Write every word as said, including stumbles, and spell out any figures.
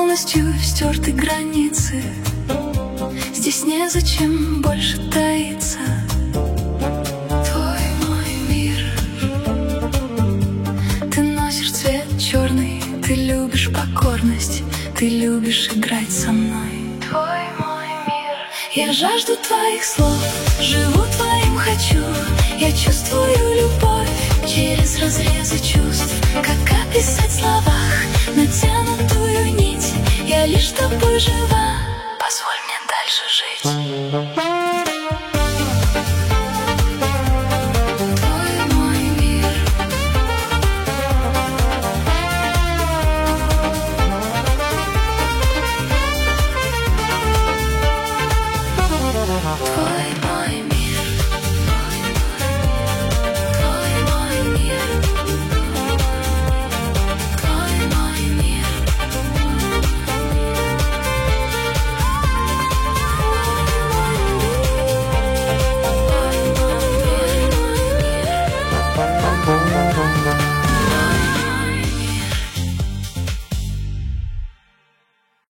полностью стерты границы. Здесь незачем больше таиться. Твой мой мир. Ты носишь цвет черный, ты любишь покорность, ты любишь играть со мной. Твой мой мир. Я жажду твоих слов, живу твоим хочу. Я чувствую любовь через разрезы чувств. Как описать в словах натянутую нить? Я лишь тобой жива.